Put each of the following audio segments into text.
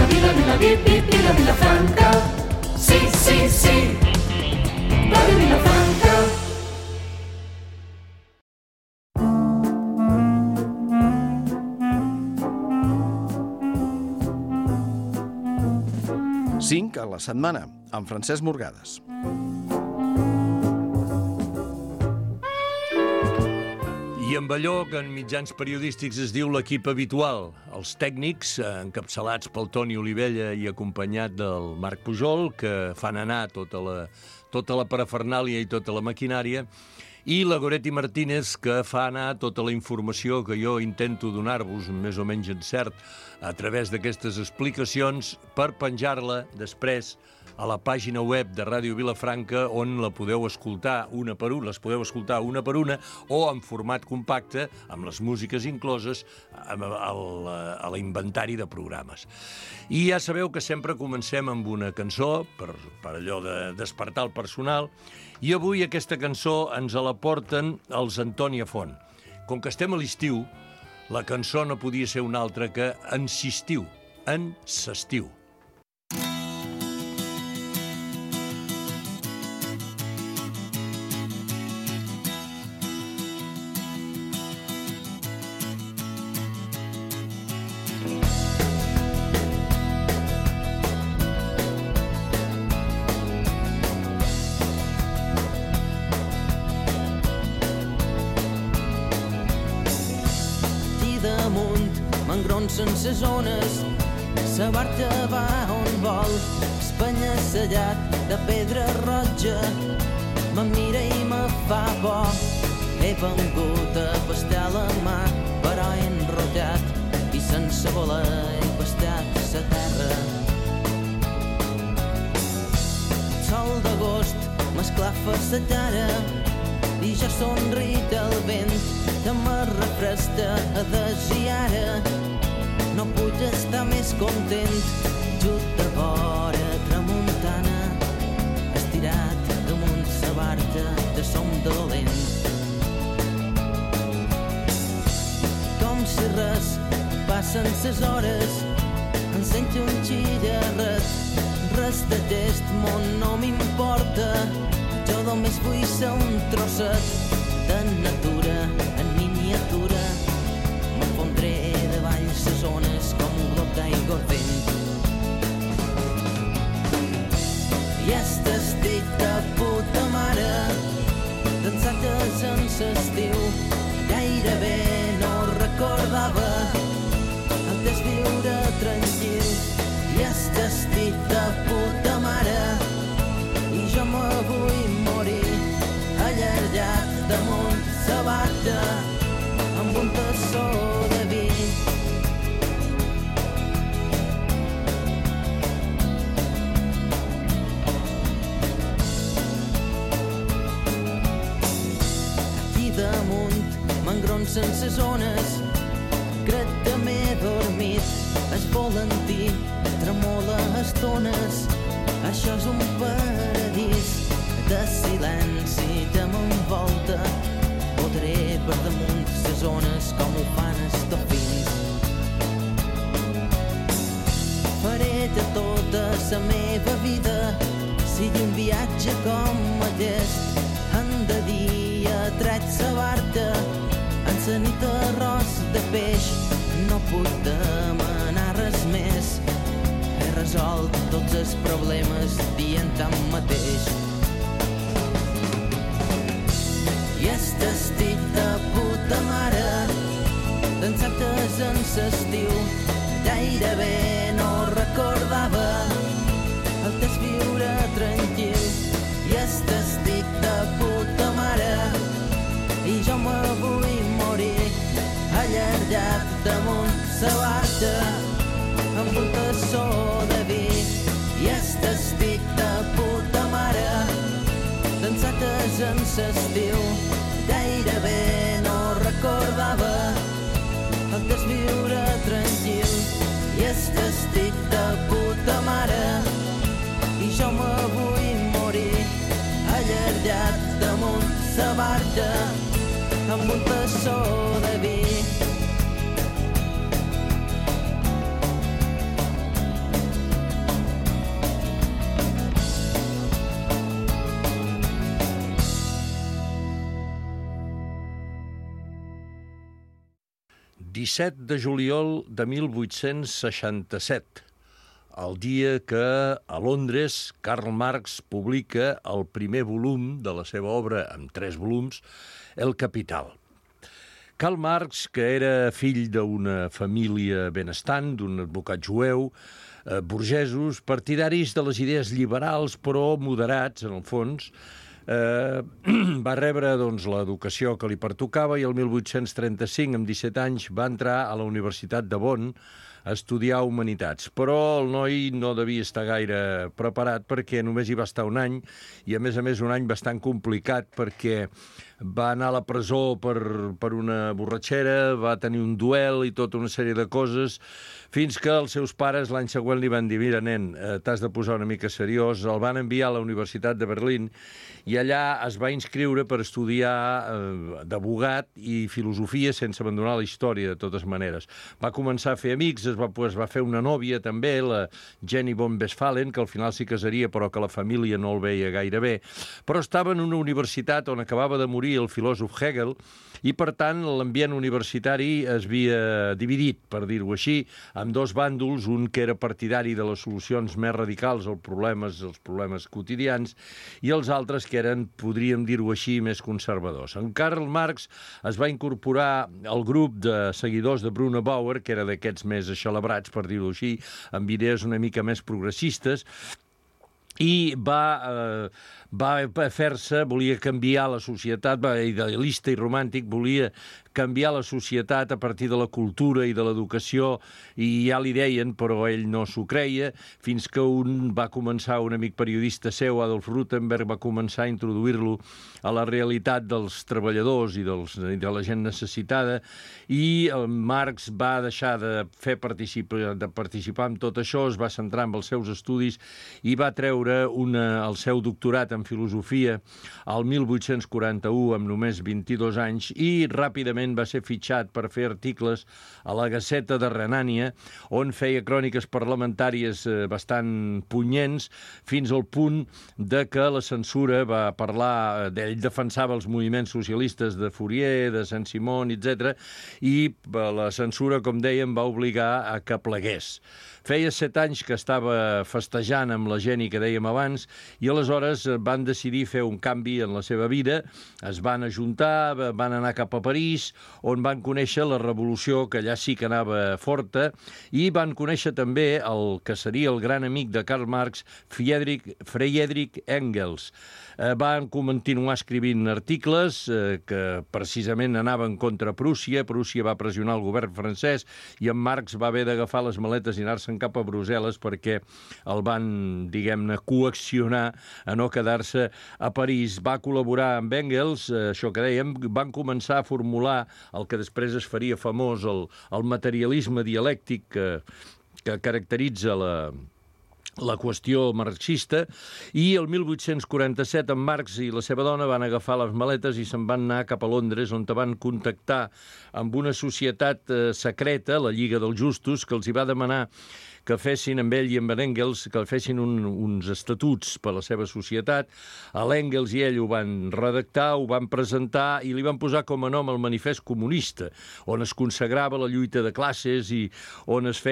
Vila Vilafranca. Sí, sí, sí. Ràdio Vilafranca. Cinc a la setmana, amb Francesc Morgades. I amb allò que en mitjans periodístics es diu l'equip habitual, els tècnics, encapçalats pel Toni Olivella i acompanyat del Marc Pujol, que fan anar tota la parafernàlia i tota la maquinària, i la Goretti Martínez, que fa anar tota la informació que jo intento donar-vos, més o menys encert, a través d'aquestes explicacions, per penjar-la després a la pàgina web de Ràdio Vilafranca, on la podeu escoltar una per una, les podeu escoltar una per una, o en format compacte, amb les músiques incloses, a l'inventari de programes. I ja sabeu que sempre comencem amb una cançó, per allò de despertar el personal, i avui aquesta cançó ens la porten els Antònia Font. Com que estem a l'estiu, la cançó no podia ser una altra que En s'estiu, En s'estiu. Sense zones, sa barca va on vol, espanya-sellat de pedra roja, me mira i me fa por. He vengut a pastar la mà, però he enrotllat i sense voler he pastat sa terra. El sol d'agost m'esclafa sa cara i jo somrit al vent que me refresca a desir. No puc estar més content, just de vora tramuntana, estirat damunt sa barca de som dolent. Com si res, passen ses hores, encén un xillarret, res d'aquest món no m'importa, jo només vull ser un trosset de natura en miniatura. M'enfondré davall ses ones com un glob d'aigua al vent. I estic de puta mare, d'ençà que en s'estiu gairebé no recordava el que és viure tranquil. I estic de puta mare i jo me vull morir allargat damunt sa barca amb un tassó de vi. Aquí damunt m'engronsen ses ones, crec que m'he dormit, és volantí, tremola estones, això és un paradís de silenci que m'envolta. Podré per damunt ses ones com ho fan els dofins. Faré de tota sa meva vida sigui un viatge com aquest. En de dia tret sa barca, en sa nit arròs de peix. No puc demanar res més, he resolt tots els problemes dient tant mateix. I estic de puta mare, d'ençà que en s'estiu gairebé no recordava el que és viure tranquil. I estic de puta mare i jo me vull morir allargat damunt sa barca amb un tassó de vi. I estic de puta mare, d'ençà que en s'estiu gairebé no recordava el que és viure tranquil. I estic de puta mare i jo me vull morir allargat damunt sa barca amb un tassó de vi. 17 de juliol de 1867, el dia que a Londres Karl Marx publica el primer volum de la seva obra, amb 3 volums, El Capital. Karl Marx, que era fill d'una família benestant, d'un advocat jueu, burgesos, partidaris de les idees liberals, però moderats, en el fons, va rebre l'educació que li pertocava i el 1835, amb 17 anys, va entrar a la Universitat de Bonn a estudiar Humanitats. Però el noi no devia estar gaire preparat perquè només hi va estar un any i, a més, un any bastant complicat perquè va anar a la presó per una borratxera, va tenir un duel i tota una sèrie de coses, fins que els seus pares l'any següent li van dir: mira, nen, t'has de posar una mica seriós. El van enviar a la Universitat de Berlín i allà es va inscriure per estudiar d'abogat i filosofia sense abandonar la història, de totes maneres. Va començar a fer amics, es va fer una nòvia també, la Jenny von Westphalen, que al final s'hi casaria, però que la família no el veia gaire bé. Però estava en una universitat on acabava de morir el filòsof Hegel i, per tant, l'ambient universitari es havia dividit, per dir-ho així, amb 2 bàndols, un que era partidari de les solucions més radicals als problemes quotidians, i els altres que eren, podríem dir-ho així, més conservadors. En Karl Marx es va incorporar al grup de seguidors de Bruno Bauer, que era d'aquests més eixelebrats, per dir-ho així, amb idees una mica més progressistes, i va fer-se, volia canviar la societat, idealista i romàntic, volia canviar la societat a partir de la cultura i de l'educació, i ja li deien, però ell no s'ho creia, fins que va començar, un amic periodista seu, Adolf Rutenberg, va començar a introduir-lo a la realitat dels treballadors i de la gent necessitada, i Marx va deixar de participar en tot això, es va centrar en els seus estudis i va treure el seu doctorat en filosofia al 1841, amb només 22 anys, i ràpidament va ser fitxat per fer articles a la Gaceta de Renània, on feia cròniques parlamentàries bastant punyents, fins al punt de que la censura va parlar, ell defensava els moviments socialistes de Fourier, de Saint-Simon, etc., i la censura, com dèiem, va obligar a que plegués. Feia 7 anys que estava festejant amb la Jenny que dèiem abans, i aleshores van decidir fer un canvi en la seva vida, es van ajuntar, van anar cap a París, on van conèixer la revolució, que allà sí que anava forta, i van conèixer també el que seria el gran amic de Karl Marx, Friedrich Engels. Van continuar escrivint articles que precisament anaven contra Prússia. Prússia va pressionar el govern francès i en Marx va haver d'agafar les maletes i anar-se'n cap a Brussel·les perquè el van, diguem-ne, coaccionar a no quedar-se a París. Va col·laborar amb Engels, això que dèiem, van començar a formular el que després es faria famós, el materialisme dialèctic que caracteritza la qüestió marxista, i el 1847 en Marx i la seva dona van agafar les maletes i se'n van anar cap a Londres, on van contactar amb una societat secreta, la Lliga dels Justos, que els hi va demanar que fessin amb ell i amb Engels, que fessin uns estatuts per a la seva societat. L'Engels i ell ho van redactar, ho van presentar i li van posar com a nom el Manifest Comunista, on es consagrava la lluita de classes i on es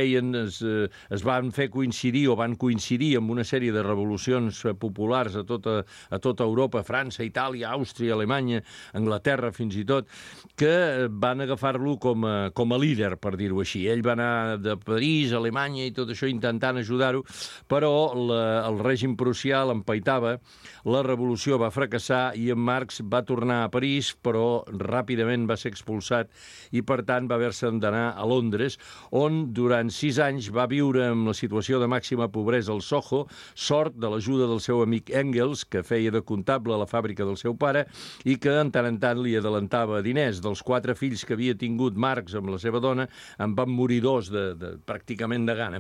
van fer coincidir o van coincidir amb una sèrie de revolucions populars a tota Europa, França, Itàlia, Àustria, Alemanya, Anglaterra fins i tot, que van agafar-lo com a líder, per dir-ho així. Ell va anar de París, Alemanya i tot això intentant ajudar-ho, però el règim prussià l'empaitava, la revolució va fracassar i en Marx va tornar a París, però ràpidament va ser expulsat i, per tant, va haver-se d'anar a Londres, on durant 6 anys va viure en la situació de màxima pobresa al Soho, sort de l'ajuda del seu amic Engels, que feia de comptable a la fàbrica del seu pare i que en tant li adelantava diners. Dels 4 fills que havia tingut Marx amb la seva dona, en van morir 2 pràcticament de gana.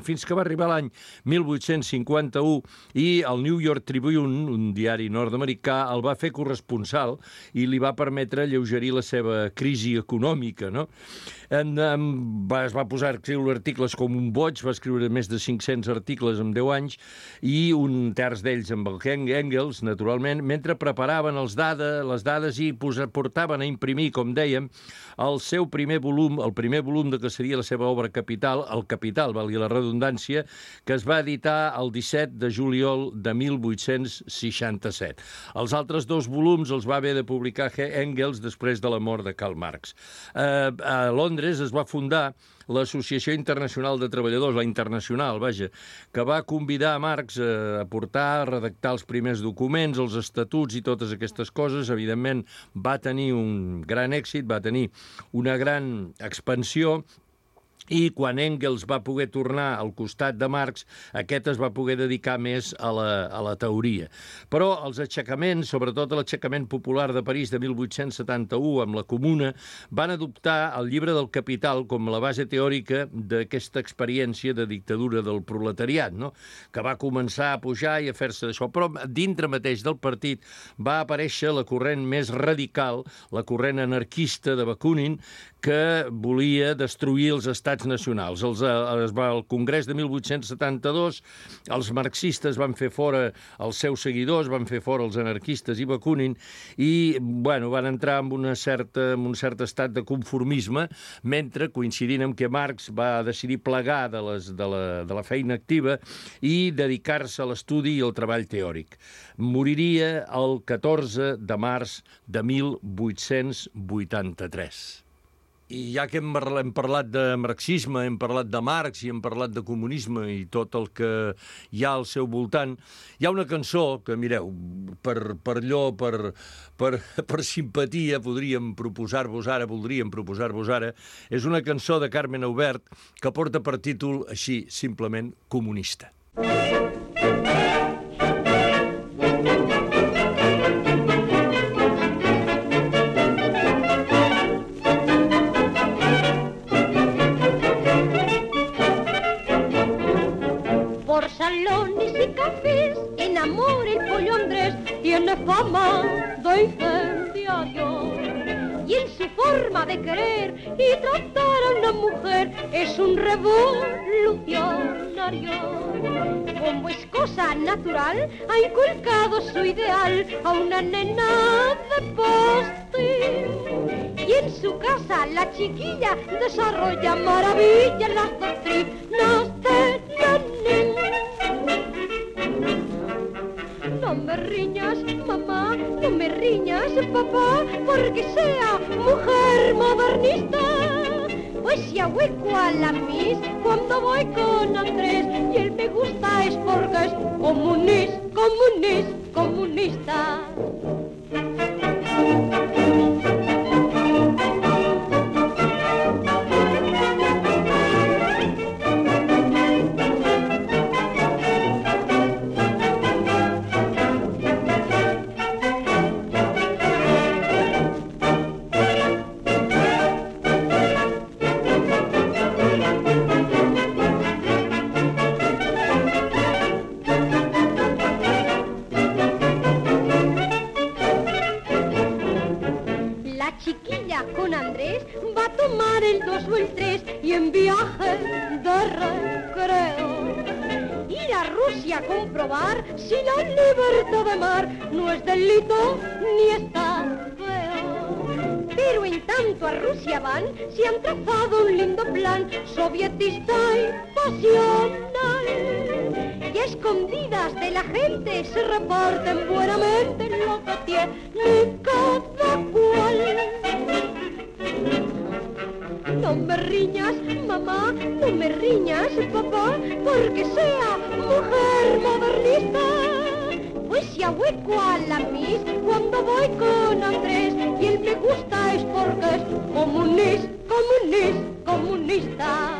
fins que va arribar l'any 1851 i el New York Tribune, un diari nord-americà, el va fer corresponsal i li va permetre alleugerir la seva crisi econòmica, no? Es va posar a escriure articles com un boig, va escriure més de 500 articles en 10 anys i un terç d'ells amb el Engels, naturalment, mentre preparaven les dades i portaven a imprimir, com dèiem, el seu primer volum, el primer volum de que seria la seva obra capital, el Capital, valgui la redundància, que es va editar el 17 de juliol de 1867. Els altres dos volums els va haver de publicar Engels després de la mort de Karl Marx. A Londres es va fundar l'Associació Internacional de Treballadors, la Internacional, vaja, que va convidar a Marx a portar, a redactar els primers documents, els estatuts i totes aquestes coses. Evidentment, va tenir un gran èxit, va tenir una gran expansió, i quan Engels va poder tornar al costat de Marx, aquest es va poder dedicar més a la teoria. Però els aixecaments, sobretot l'aixecament popular de París de 1871 amb la Comuna, van adoptar el llibre del Capital com la base teòrica d'aquesta experiència de dictadura del proletariat, no? Que va començar a pujar i a fer-se d'això. Però dintre mateix del partit va aparèixer la corrent més radical, la corrent anarquista de Bakunin, que volia destruir els estats nacionals. Al Congrés de 1872 els marxistes van fer fora els seus seguidors, van fer fora els anarquistes i Bakunin i van entrar en un cert estat de conformisme, mentre, coincidint amb que Marx va decidir plegar de la feina activa i dedicar-se a l'estudi i al treball teòric. Moriria el 14 de març de 1883. I ja que hem parlat de marxisme, hem parlat de Marx i hem parlat de comunisme i tot el que hi ha al seu voltant, hi ha una cançó que, mireu, per simpatia voldríem proposar-vos ara, és una cançó de Carmen Aubert que porta per títol així, simplement, Comunista. Salones y cafés, en amor el pollo Andrés tiene fama de incendiario. Y en su forma de querer y tratar a una mujer es un revolucionario. Como es cosa natural, ha inculcado su ideal a una nena de postín. Y en su casa la chiquilla desarrolla maravillas las doctrinas de Lenin. No me riñas, mamá, no me riñas, papá, porque sea mujer modernista. Pues si ahueco a la Miss cuando voy con Andrés y él me gusta es porque es comunista. Con Andrés va a tomar el 2 o el 3 y en viaje de recreo ir a Rusia a comprobar si la libertad de mar no es delito ni está feo. Pero en tanto a Rusia van, se han trazado un lindo plan sovietista y pasional. Y a escondidas de la gente se reparten buenamente lo que tiene cada cual. No me riñas, mamá, no me riñas, papá, porque sea mujer modernista. Pues si ahueco a la Miss cuando voy con Andrés y él me gusta es porque es comunista.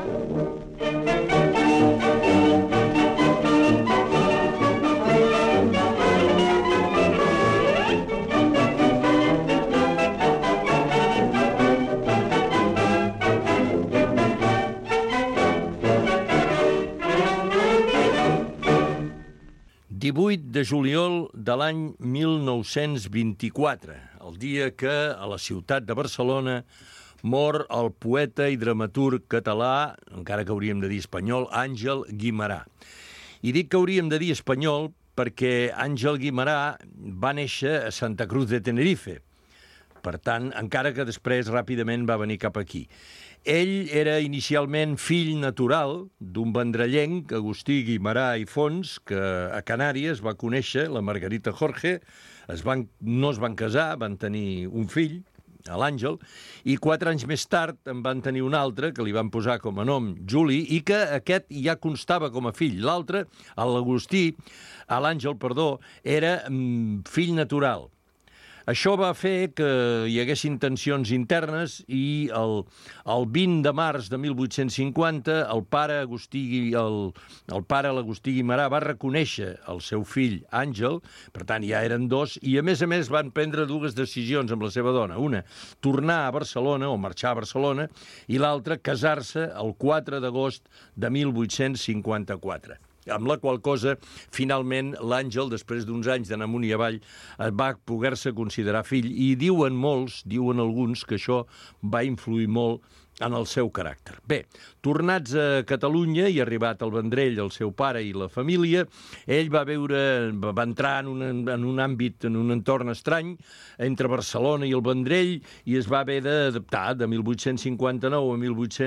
18 de juliol de l'any 1924, el dia que a la ciutat de Barcelona mor el poeta i dramaturg català, encara que hauríem de dir espanyol, Àngel Guimerà. I dic que hauríem de dir espanyol perquè Àngel Guimerà va néixer a Santa Cruz de Tenerife. Per tant, encara que després ràpidament va venir cap aquí. Ell era inicialment fill natural d'un vendrellenc, Agustí Guimerà i Fons, que a Canàries va conèixer la Margarita Jorge, no es van casar, van tenir un fill, l'Àngel, i 4 anys més tard en van tenir un altre, que li van posar com a nom Juli, i que aquest ja constava com a fill. L'altre, l'Àngel, era fill natural. Això va fer que hi haguessin tensions internes i el 20 de març de 1850 el pare l'Agustí Guimerà va reconèixer el seu fill Àngel, per tant ja eren 2, i a més van prendre 2 decisions amb la seva dona. Una, tornar a Barcelona o marxar a Barcelona, i l'altra, casar-se el 4 d'agost de 1854. Amb la qual cosa, finalment, l'Àngel, després d'uns anys d'anar amunt i avall, va poder-se considerar fill, i diuen alguns, que això va influir molt en el seu caràcter. Bé, tornats a Catalunya i arribat al Vendrell, el seu pare i la família, ell va entrar en un àmbit, en un entorn estrany, entre Barcelona i el Vendrell, i es va haver d'adaptar. De 1859 a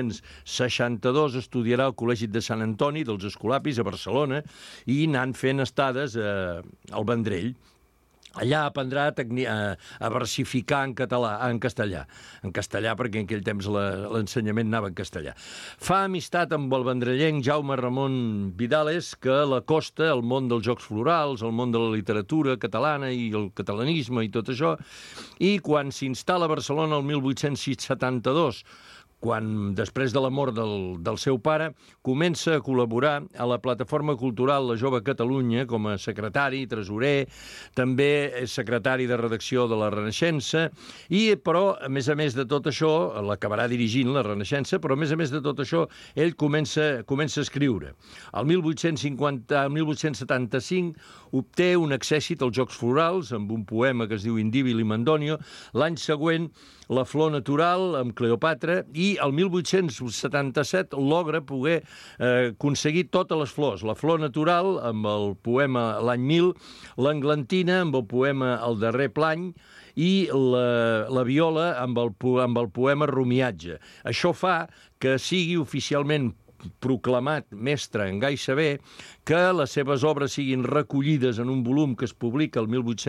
1862 estudiarà al Col·legi de Sant Antoni dels Escolapis a Barcelona i anant fent estades al Vendrell. Allà aprendrà a versificar en castellà, perquè en aquell temps l'ensenyament anava en castellà. Fa amistat amb el vendrellenc Jaume Ramon Vidales, que l'acosta al món dels jocs florals, al món de la literatura catalana i el catalanisme i tot això, i quan s'instal·la a Barcelona el 1872, quan, després de la mort del seu pare, comença a col·laborar a la plataforma cultural La Jove Catalunya com a secretari, tresorer, també és secretari de redacció de la Renaixença, però, a més de tot això, l'acabarà dirigint la Renaixença, però, a més de tot això, ell comença a escriure. El 1875 obté un accèssit als Jocs Florals amb un poema que es diu Indíbil i Mandonio. L'any següent, La flor natural, amb Cleopatra, i el 1877 logra poder aconseguir totes les flors. La flor natural, amb el poema L'any 1000, l'englantina, amb el poema El darrer plany, i la viola, amb el poema Rumiatge. Això fa que sigui oficialment proclamat mestre en Gai Saber, que les seves obres siguin recollides en un volum que es publica el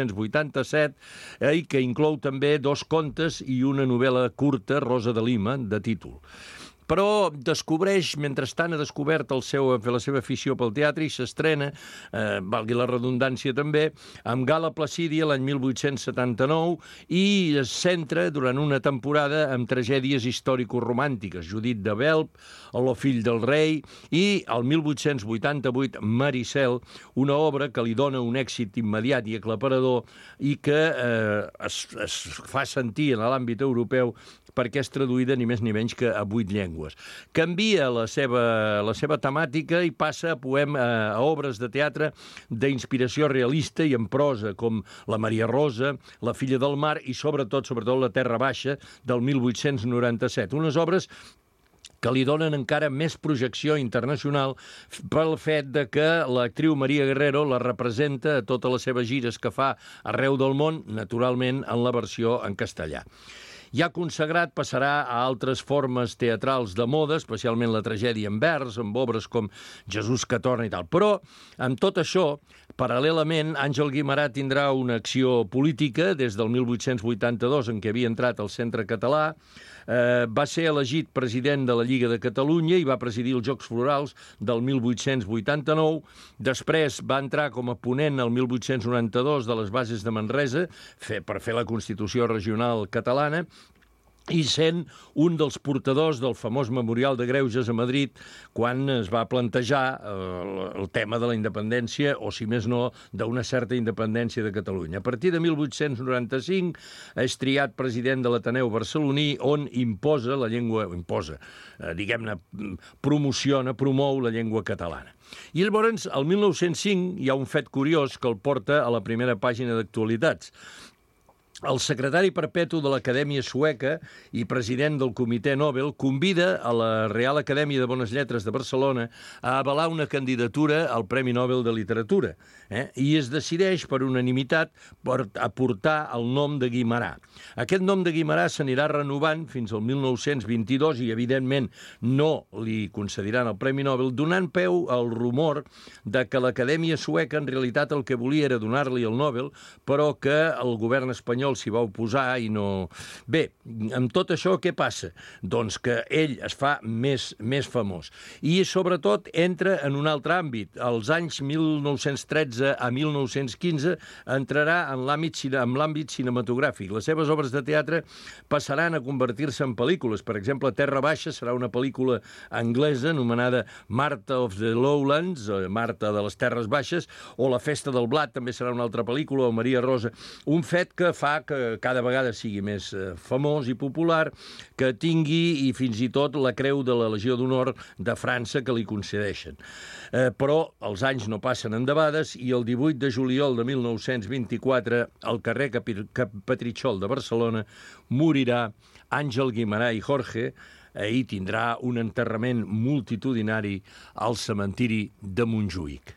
1887 i que inclou també 2 contes i una novel·la curta, Rosa de Lima, de títol. Però descobreix, mentrestant ha descobert la seva afició pel teatre i s'estrena, valgui la redundància també, amb Gala Placídia l'any 1879 i es centra durant una temporada en tragèdies històrico-romàntiques, Judit de Velp, Lo fill del rei, i el 1888 Maricel, una obra que li dona un èxit immediat i aclaparador i que es fa sentir en l'àmbit europeu perquè és traduïda ni més ni menys que a 8 llengües. Canvia la seva temàtica i passa a obres de teatre d'inspiració realista i en prosa, com La Maria Rosa, La filla del mar i sobretot La terra baixa, del 1897. Unes obres que li donen encara més projecció internacional pel fet de que l'actriu Maria Guerrero la representa a totes les seves gires que fa arreu del món, naturalment en la versió en castellà. Ja consagrat, passarà a altres formes teatrals de moda, especialment la tragèdia en vers, amb obres com Jesús que torna i tal. Però, amb tot això, paral·lelament, Àngel Guimerà tindrà una acció política des del 1882, en què havia entrat al Centre Català, va ser elegit president de la Lliga de Catalunya i va presidir els Jocs Florals del 1889. Després va entrar com a ponent el 1892 de les bases de Manresa per fer la Constitució regional catalana i sent un dels portadors del famós Memorial de Greuges a Madrid quan es va plantejar el tema de la independència, o si més no, d'una certa independència de Catalunya. A partir de 1895 és triat president de l'Ateneu barceloní, on imposa la llengua, diguem-ne, promou la llengua catalana. I llavors, el 1905, hi ha un fet curiós que el porta a la primera pàgina d'actualitats. El secretari perpetu de l'Acadèmia Sueca i president del Comitè Nobel convida a la Real Acadèmia de Bones Lletres de Barcelona a avalar una candidatura al Premi Nobel de Literatura, i es decideix per unanimitat per aportar el nom de Guimerà. Aquest nom de Guimerà s'anirà renovant fins al 1922 i, evidentment, no li concediran el Premi Nobel, donant peu al rumor de que l'Acadèmia Sueca en realitat el que volia era donar-li el Nobel, però que el govern espanyol s'hi va oposar i no... Bé, amb tot això què passa? Doncs que ell es fa més famós. I, sobretot, entra en un altre àmbit. Als anys 1913 a 1915 entrarà en l'àmbit cinematogràfic. Les seves obres de teatre passaran a convertir-se en pel·lícules. Per exemple, Terra Baixa serà una pel·lícula anglesa anomenada Martha of the Lowlands, Marta de les Terres Baixes, o La Festa del Blat també serà una altra pel·lícula, o Maria Rosa. Un fet que fa que cada vegada sigui més famós i popular, que tingui i fins i tot la Creu de la Legió d'Honor de França que li concedeixen. Però els anys no passen endebades i el 18 de juliol de 1924, al carrer Petritxol de Barcelona, morirà Àngel Guimerà i Jorge, i tindrà un enterrament multitudinari al cementiri de Montjuïc.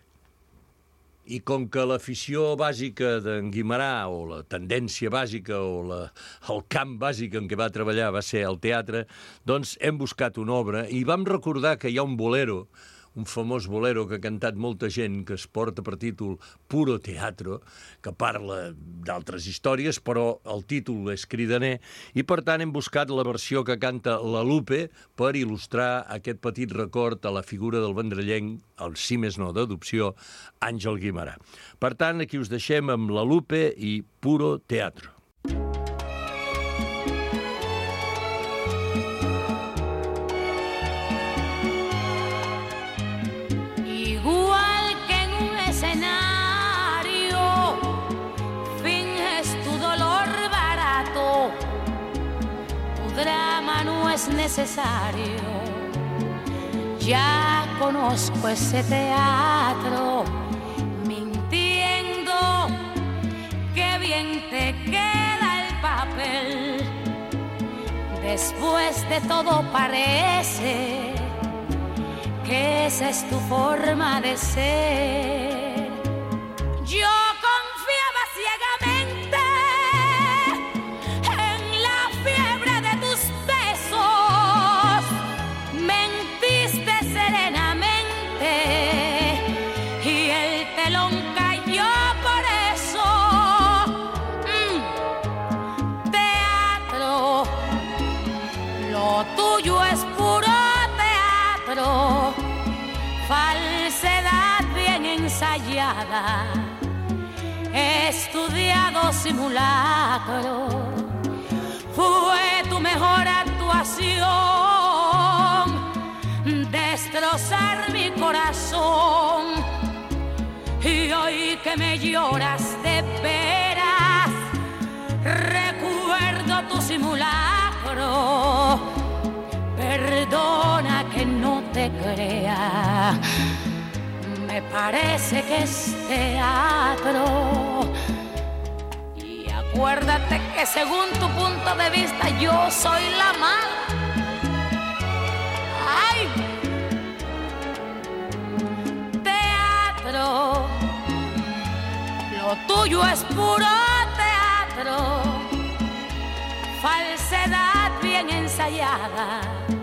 I com que l'afició bàsica d'en Guimerà, o la tendència bàsica, o el camp bàsic en què va treballar va ser el teatre, doncs hem buscat una obra i vam recordar que hi ha un bolero, un famós bolero que ha cantat molta gent, que es porta per títol Puro Teatro, que parla d'altres històries, però el títol és cridaner, i per tant hem buscat la versió que canta la Lupe per il·lustrar aquest petit record a la figura del vendrellenc, el si més no d'adopció, Àngel Guimerà. Per tant, aquí us deixem amb la Lupe i Puro Teatro. Es necesario, ya conozco ese teatro, mintiendo, qué bien te queda el papel, después de todo parece que esa es tu forma de ser. Yo confiaba ciegamente en la fiebre de tus besos, mentiste serenamente y el telón cayó por eso. Teatro, lo tuyo es puro teatro, falsedad bien ensayada, estudiado simulacro. Fue tu mejor actuación, destrozar mi corazón. Y hoy que me lloras de veras, recuerdo tu simulacro. Perdona que no te crea, me parece que es teatro. Y acuérdate que según tu punto de vista yo soy la mala. ¡Ay! Teatro, lo tuyo es puro teatro, falsedad bien ensayada,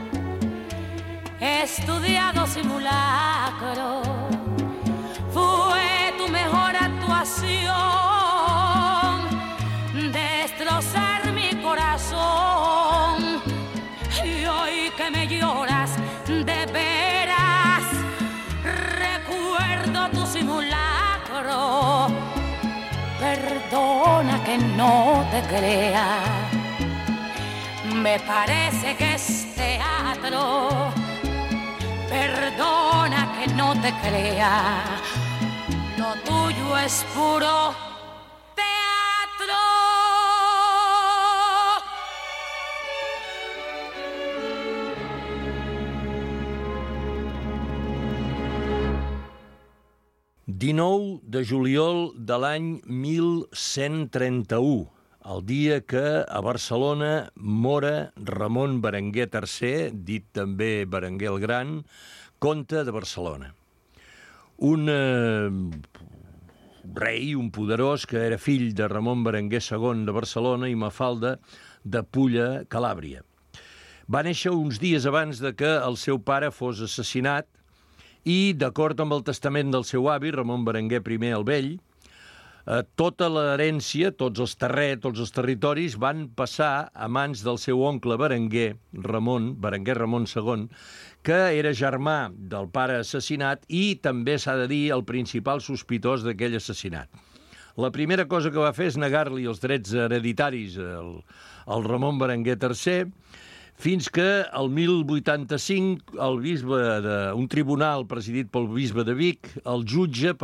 estudiado simulacro. Fue tu mejor actuación, destrozar mi corazón. Y hoy que me lloras de veras, recuerdo tu simulacro. Perdona que no te crea, Me parece que es teatro. Perdona que no te crea, lo tuyo es puro teatro. ...19 de juliol de l'any 1131, el dia que a Barcelona mora Ramon Berenguer III, dit també Berenguer el Gran, comte de Barcelona. Un rei, un poderós, que era fill de Ramon Berenguer II de Barcelona i Mafalda de Pulla, Calàbria. Va néixer uns dies abans de que el seu pare fos assassinat i, d'acord amb el testament del seu avi, Ramon Berenguer I el Vell, tota l'herència, tots els territoris van passar a mans del seu oncle Berenguer Ramon II, que era germà del pare assassinat i també, s'ha de dir, el principal sospitós d'aquell assassinat. La primera cosa que va fer és negar-li els drets hereditaris al Ramon Berenguer III, fins que el 1085 un tribunal presidit pel bisbe de Vic el jutja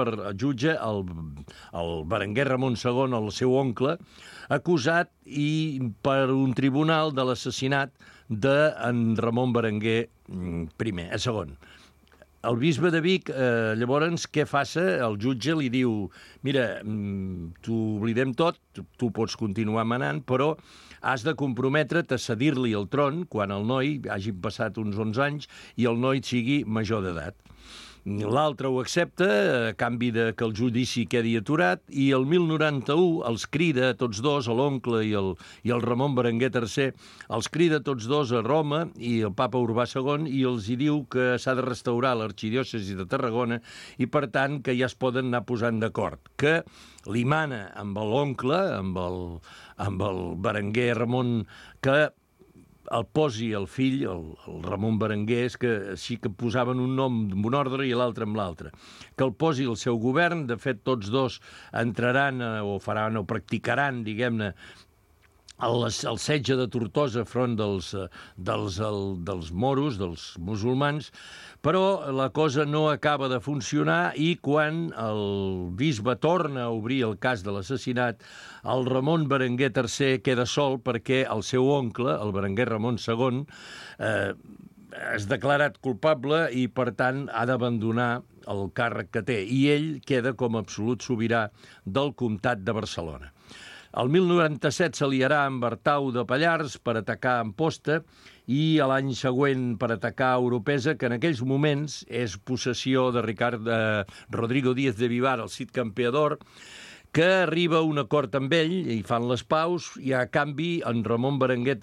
el Berenguer Ramon II, el seu oncle, acusat per un tribunal de l'assassinat d'en Ramon Berenguer II. El bisbe de Vic, llavors, què fa? El jutge li diu: mira, t'ho oblidem tot, tu pots continuar manant, però has de comprometre't a cedir-li el tron quan el noi hagi passat uns 11 anys i el noi sigui major d'edat. L'altre ho accepta a canvi que el judici quedi aturat i el 1091 els crida a tots dos, a l'oncle i el Ramon Berenguer III, els crida a tots dos a Roma i el papa Urbà II i els hi diu que s'ha de restaurar l'arxidiòcesi de Tarragona i, per tant, que ja es poden anar posant d'acord, que li mana amb l'oncle, amb el Berenguer Ramon, que el posi el fill, el Ramon Berenguer, és que sí que posaven un nom amb un ordre i l'altre amb l'altre, que el posi el seu govern. De fet, tots dos entraran o faran o practicaran, diguem-ne, el setge de Tortosa front dels moros, dels musulmans, però la cosa no acaba de funcionar i quan el bisbe torna a obrir el cas de l'assassinat, el Ramon Berenguer III queda sol perquè el seu oncle, el Berenguer Ramon II, és declarat culpable i, per tant, ha d'abandonar el càrrec que té. I ell queda com a absolut sobirà del comtat de Barcelona. El 1097 s'aliarà amb Artau de Pallars per atacar Amposta i l'any següent per atacar Oropesa, que en aquells moments és possessió de Rodrigo Díaz de Vivar, el Cid Campeador, que arriba a un acord amb ell i fan les paus i, a canvi, en Ramon Berenguer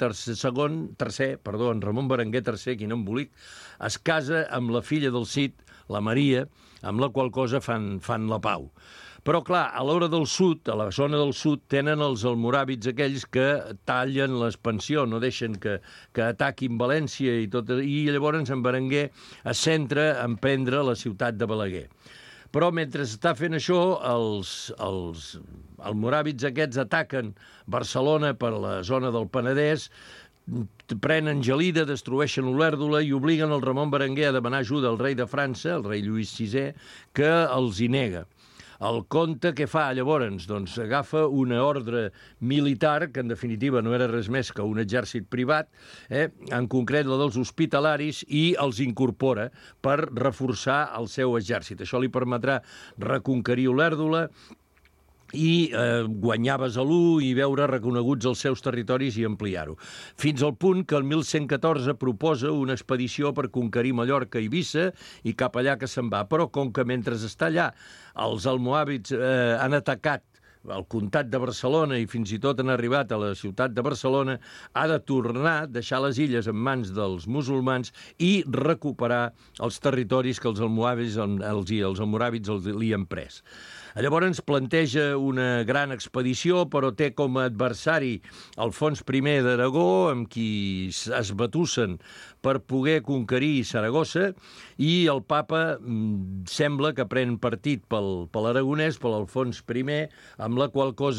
III, qui no embolic, es casa amb la filla del Cid, la Maria, amb la qual cosa fan la pau. Però, clar, a l'hora del sud, a la zona del sud, tenen els almoràvits aquells que tallen l'expansió, no deixen que ataquin València i tot, i llavors en Berenguer es centra en prendre la ciutat de Balaguer. Però mentre està fent això, els almoràvits aquests ataquen Barcelona per la zona del Penedès, prenen Gelida, destrueixen Olèrdola i obliguen el Ramon Berenguer a demanar ajuda al rei de França, el rei Lluís VI, que els hi nega. El comte què fa llavors? Doncs agafa una ordre militar, que en definitiva no era res més que un exèrcit privat, en concret la dels hospitalaris, i els incorpora per reforçar el seu exèrcit. Això li permetrà reconquerir Olèrdola i guanyar Besalú i veure reconeguts els seus territoris i ampliar-ho. Fins al punt que el 1114 proposa una expedició per conquerir Mallorca i Eivissa i cap allà que se'n va. Però com que mentre està allà els almohàbits han atacat el comtat de Barcelona i fins i tot han arribat a la ciutat de Barcelona, ha de tornar, deixar les illes en mans dels musulmans i recuperar els territoris que els almohàbits li han pres. Llavors planteja una gran expedició, però té com a adversari Alfons I d'Aragó, amb qui es batussen per poder conquerir Saragossa, i el papa sembla que pren partit per l'aragonès, per l'Alfons I, amb la qual cosa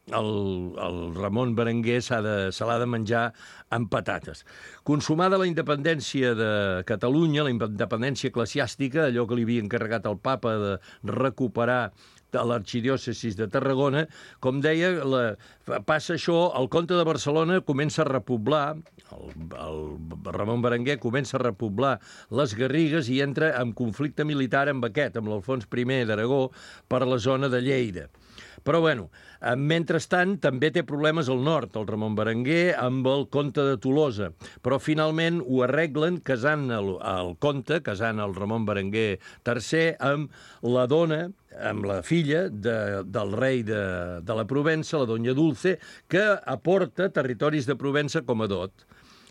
el Ramon Berenguer se l'ha de menjar amb patates. Consumada la independència de Catalunya, la independència eclesiàstica, allò que li havia encarregat el papa de recuperar de l'arxidiòcesis de Tarragona, com deia, passa això, el comte de Barcelona comença a repoblar, el Ramon Berenguer comença a repoblar les Garrigues i entra en conflicte militar amb l'Alfons I d'Aragó, per la zona de Lleida. Però, bueno, mentrestant, també té problemes al nord, el Ramon Berenguer, amb el comte de Tolosa. Però, finalment, ho arreglen casant el comte, casant el Ramon Berenguer III, amb la dona, amb la filla del rei de la Provença, la Doña Dulce, que aporta territoris de Provença com a dot.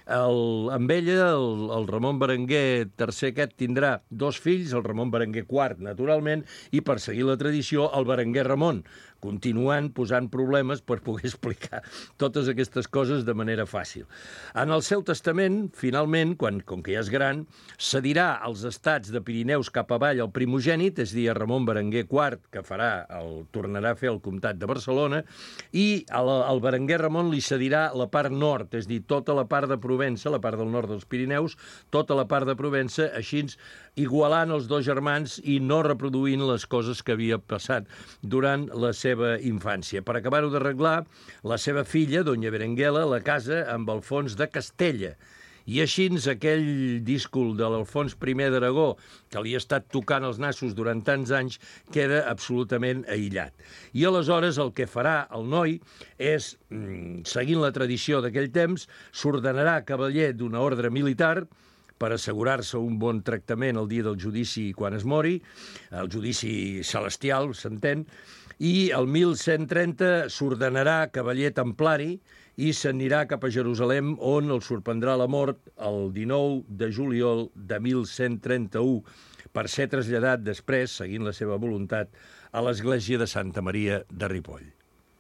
Amb ella, el Ramon Berenguer III aquest tindrà 2 fills, el Ramon Berenguer IV, naturalment, i per seguir la tradició, el Berenguer Ramon, continuant posant problemes per poder explicar totes aquestes coses de manera fàcil. En el seu testament, finalment, com que ja és gran, cedirà als estats de Pirineus cap avall el primogènit, és a dir, a Ramon Berenguer IV, que tornarà a fer el comtat de Barcelona, i al Berenguer Ramon li cedirà la part nord, és a dir, tota la part de Provença, la part del nord dels Pirineus, tota la part de Provença, així igualant els 2 germans i no reproduint les coses que havia passat durant la seva infància. Per acabar-ho d'arreglar, la seva filla, Doña Berenguela, la casa amb Alfons de Castella. I així aquell díscol de l'Alfons I d'Aragó, que li ha estat tocant els nassos durant tants anys, queda absolutament aïllat. I aleshores el que farà el noi és, seguint la tradició d'aquell temps, s'ordenarà cavaller d'una ordre militar per assegurar-se un bon tractament el dia del judici quan es mori, el judici celestial, s'entén, i el 1130 s'ordenarà cavaller templari i s'anirà cap a Jerusalem, on el sorprendrà la mort el 19 de juliol de 1131, per ser traslladat després, seguint la seva voluntat, a l'església de Santa Maria de Ripoll.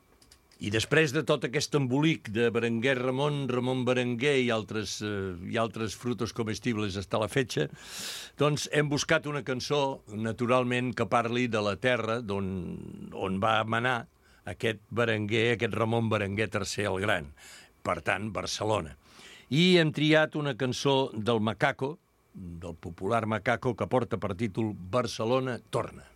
I després de tot aquest embolic de Berenguer Ramon, Ramon Berenguer i altres frutos comestibles hasta la fecha, doncs hem buscat una cançó, naturalment, que parli de la terra on va manar aquest Berenguer, aquest Ramon Berenguer III el Gran, per tant, Barcelona. I hem triat una cançó del Macaco, del popular Macaco, que porta per títol Barcelona torna.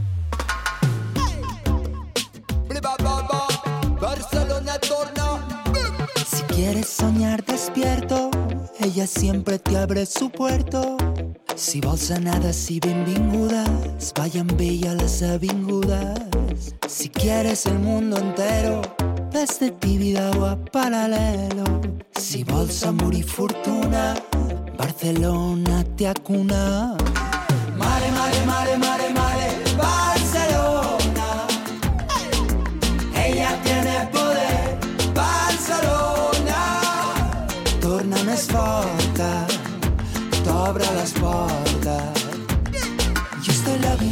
Barcelona torna. Si quieres soñar despierto, ella siempre te abre su puerto. Si vols anades y benvingudes, vaya amb ella a les avingudes. Si quieres el mundo entero, desde Tibida o a Paralelo. Si vols amor y fortuna, Barcelona te acuna. Mare, mare, mare, mare, mare, Barcelona. Ella tiene poder, Barcelona. Torna més forta, t'obre les portes. Yo estoy love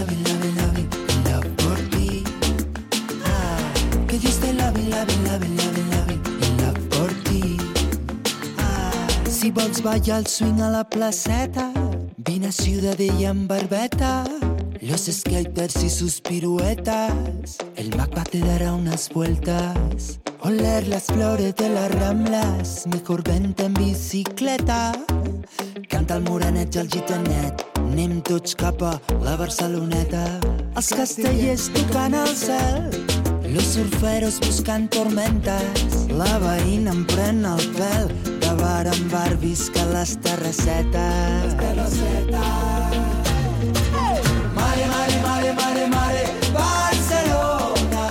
por ti. Que yo estoy love por ti. Si vols ballar el swing a la placeta, vine a Ciudadella en barbeta. Los skaters y sus piruetas, el Mac te dará unas vueltas. Oler las flores de las Ramblas, mejor vente en bicicleta. Canta el morenet i el gitanet, anem tots cap a la Barceloneta. Els castellers tocant al cel, los surferos buscant tormentes. La veïna em pren el pèl, de bar en bar visca les terrassetes. Mare, mare, mare, mare, mare, Barcelona.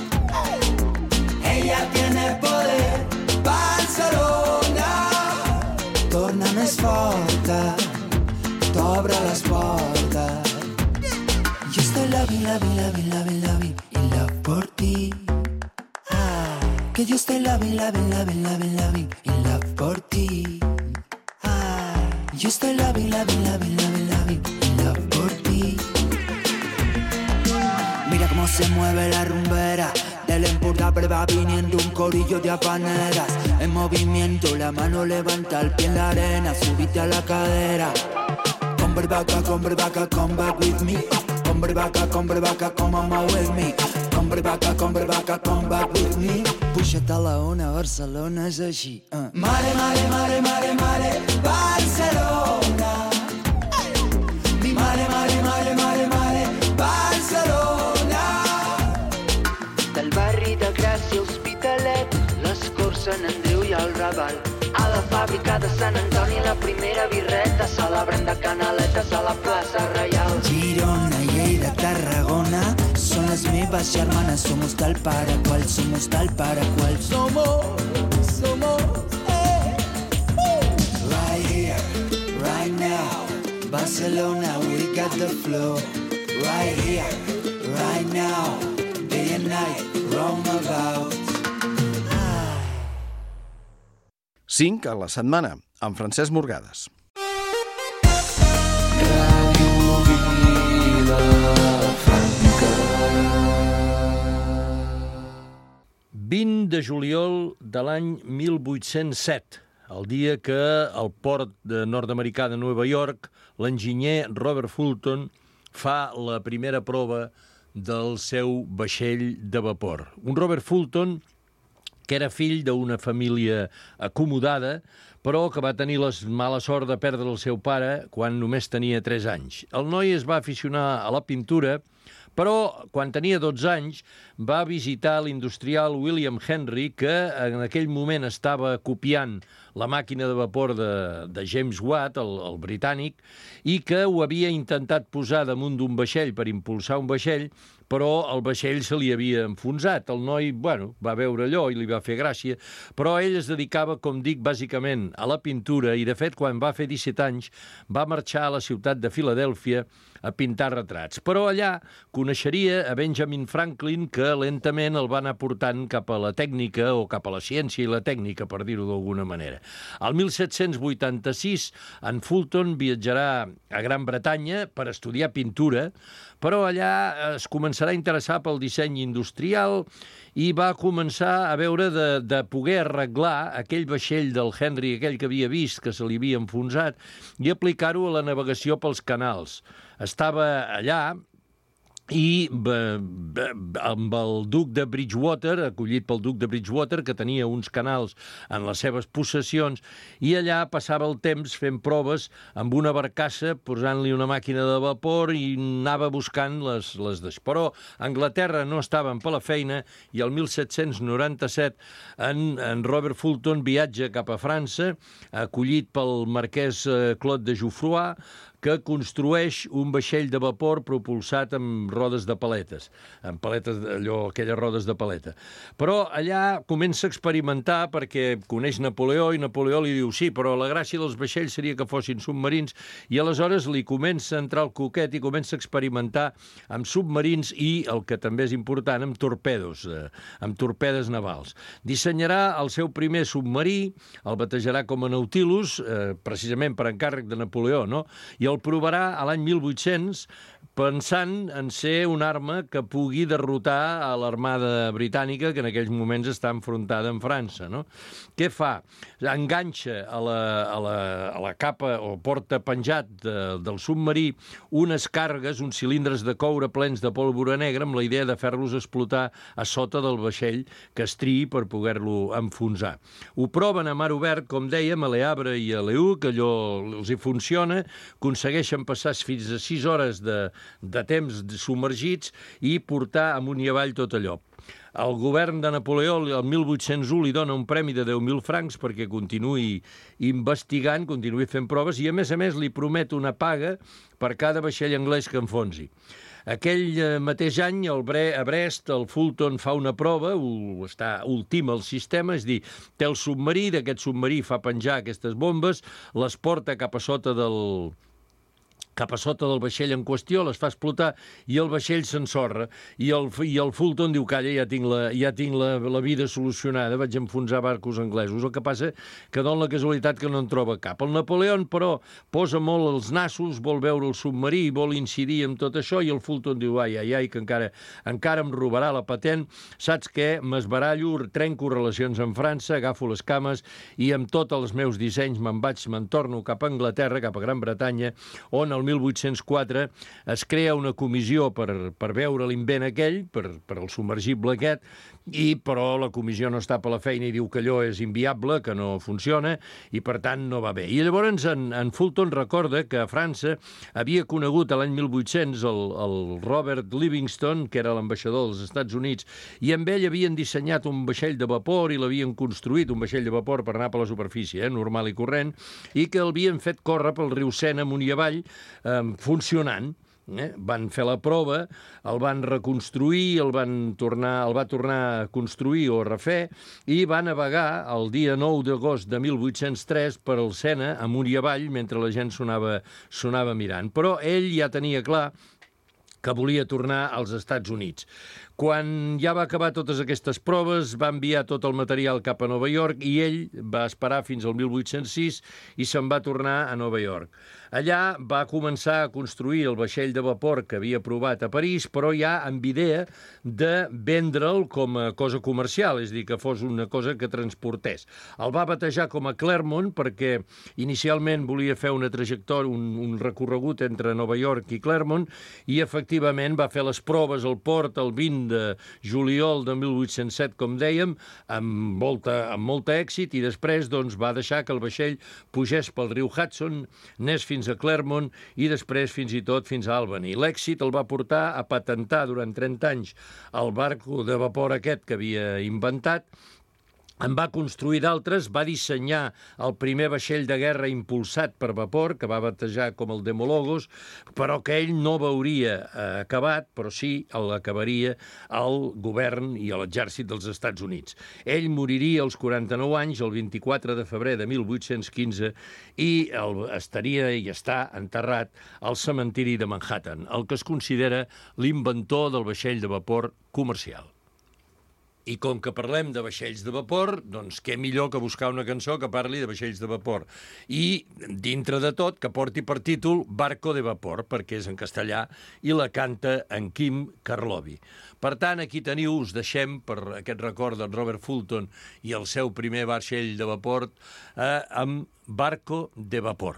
Ella tiene poder, Barcelona. Torna més forta, t'obre les portes. Yo estoy love por ti. Que yo estoy love por ti. Yo estoy love por ti. Mira cómo se mueve la rumbera, del Empordà va viniendo un corillo de habaneras. En movimiento, la mano levanta, el pie en la arena, subite a la cadera. Come back with me. Come on with me. Come back with me. Puixa't a la ona, Barcelona és així. Mare, Barcelona. Mi mare, Barcelona. Del barri de Gràcia, Hospitalet, les Corts, Sant Andreu i el Raval. A la fàbrica de Sant Antoni, la primera birreta, celebrem de canaletes a la plaça Reial. Girona, Lleida, Tarragona, són les meves germanes. Somos tal para cual, somos tal para cual. Somos, right here, right now. Barcelona, we got the flow. Right here, right now. Day and night, roam about. 5 a la setmana, amb Francesc Morgades. Ràdio Vilafranca. 20 de juliol de l'any 1807, el dia que al port nord-americà de Nova York l'enginyer Robert Fulton fa la primera prova del seu vaixell de vapor. Un Robert Fulton que era fill d'una família acomodada, però que va tenir la mala sort de perdre el seu pare quan només tenia 3 anys. El noi es va aficionar a la pintura, però quan tenia 12 anys va visitar l'industrial William Henry, que en aquell moment estava copiant la màquina de vapor de James Watt, el britànic, i que ho havia intentat posar damunt d'un vaixell per impulsar un vaixell, però el vaixell se li havia enfonsat. El noi, va veure allò i li va fer gràcia, però ell es dedicava, com dic, bàsicament a la pintura i, de fet, quan va fer 17 anys, va marxar a la ciutat de Filadèlfia a pintar retrats. Però allà coneixeria a Benjamin Franklin, que lentament el va anar portant cap a la tècnica o cap a la ciència i la tècnica, per dir-ho d'alguna manera. Al 1786, en Fulton viatjarà a Gran Bretanya per estudiar pintura, però allà es començarà a interessar pel disseny industrial i va començar a veure de poder arreglar aquell vaixell del Henry, aquell que havia vist que se li havia enfonsat, i aplicar-ho a la navegació pels canals. Estava allà i amb el duc de Bridgewater, acollit pel duc de Bridgewater, que tenia uns canals en les seves possessions, i allà passava el temps fent proves amb una barcassa, posant-li una màquina de vapor i anava buscant les Però a Anglaterra no estaven per la feina i el 1797 en Robert Fulton viatja cap a França, acollit pel marquès Claude de Jouffroy, que construeix un vaixell de vapor propulsat amb rodes de paletes, aquelles rodes de paleta. Però allà comença a experimentar perquè coneix Napoleó i Napoleó li diu sí, però la gràcia dels vaixells seria que fossin submarins, i aleshores li comença a entrar el coquet i comença a experimentar amb submarins i, el que també és important, amb torpedos, amb torpedes navals. Dissenyarà el seu primer submarí, el batejarà com a Nautilus, precisament per encàrrec de Napoleó, no? I el provarà a l'any 1800 pensant en ser una arma que pugui derrotar a l'armada britànica que en aquells moments està enfrontada amb França, no? Què fa? Enganxa a la capa o porta penjat del submarí unes cargues, uns cilindres de coure plens de pólvora negra amb la idea de fer-los explotar a sota del vaixell que es triï per poder-lo enfonsar. Ho proven a mar obert, com dèiem, a Le Havre i a Leuc, allò els hi funciona, aconsegueixen passar fins a 6 hores de temps submergits i portar amunt i avall tot allò. El govern de Napoleó, el 1801, li dona un premi de 10.000 francs perquè continuï investigant, continuï fent proves i, a més, li promet una paga per cada vaixell anglès que enfonsi. Aquell mateix any, a Brest, el Fulton fa una prova, ultima el sistema, és dir, té el submarí, d'aquest submarí fa penjar aquestes bombes, les porta cap a sota del vaixell en qüestió, les fa explotar i el vaixell s'ensorra. I el Fulton diu, calla, ja tinc la vida solucionada, vaig enfonsar barcos anglesos. El que passa que dona la casualitat que no en troba cap. El Napoleó, però, posa molt els nassos, vol veure el submarí, vol incidir en tot això, i el Fulton diu, ai, que encara em robarà la patent, saps què? M'esbarallo, trenco relacions amb França, agafo les cames i amb tots els meus dissenys me'n torno cap a Anglaterra, cap a Gran Bretanya, on el el 1804 es crea una comissió per veure l'invent aquell, per al submergible aquest, però la comissió no està per la feina i diu que allò és inviable, que no funciona, i per tant no va bé. I llavors en Fulton recorda que a França havia conegut l'any 1800 el Robert Livingston, que era l'ambaixador dels Estats Units, i amb ell havien dissenyat un vaixell de vapor i l'havien construït, un vaixell de vapor per anar per la superfície, normal i corrent, i que l'havien fet córrer pel riu Sena amunt i avall, funcionant. Van fer la prova, el van reconstruir, el va tornar a construir o a refer i va navegar el dia 9 d'agost de 1803 per el Sena, amunt i avall, mentre la gent sonava mirant. Però ell ja tenia clar que volia tornar als Estats Units. Quan ja va acabar totes aquestes proves, va enviar tot el material cap a Nova York i ell va esperar fins al 1806 i se'n va tornar a Nova York. Allà va començar a construir el vaixell de vapor que havia provat a París, però ja amb idea de vendre'l com a cosa comercial, és a dir, que fos una cosa que transportés. El va batejar com a Clermont perquè inicialment volia fer una trajectòria, un recorregut entre Nova York i Clermont, i efectivament va fer les proves al port el 20 de juliol de 1807, com dèiem, amb molt èxit, i després va deixar que el vaixell pugés pel riu Hudson, anés fins a Clermont i després fins i tot fins a Albany. L'èxit el va portar a patentar durant 30 anys el barco de vapor aquest que havia inventat. En va construir d'altres, va dissenyar el primer vaixell de guerra impulsat per vapor, que va batejar com el Demologos, però que ell no veuria acabat, però sí l'acabaria el govern i l'exèrcit dels Estats Units. Ell moriria als 49 anys, el 24 de febrer de 1815, i estaria i està enterrat al cementiri de Manhattan, el que es considera l'inventor del vaixell de vapor comercial. I com que parlem de vaixells de vapor, doncs què millor que buscar una cançó que parli de vaixells de vapor. I, dintre de tot, que porti per títol Barco de Vapor, perquè és en castellà, i la canta en Kim Karlovy. Per tant, aquí teniu, us deixem per aquest record del Robert Fulton i el seu primer vaixell de vapor amb Barco de Vapor.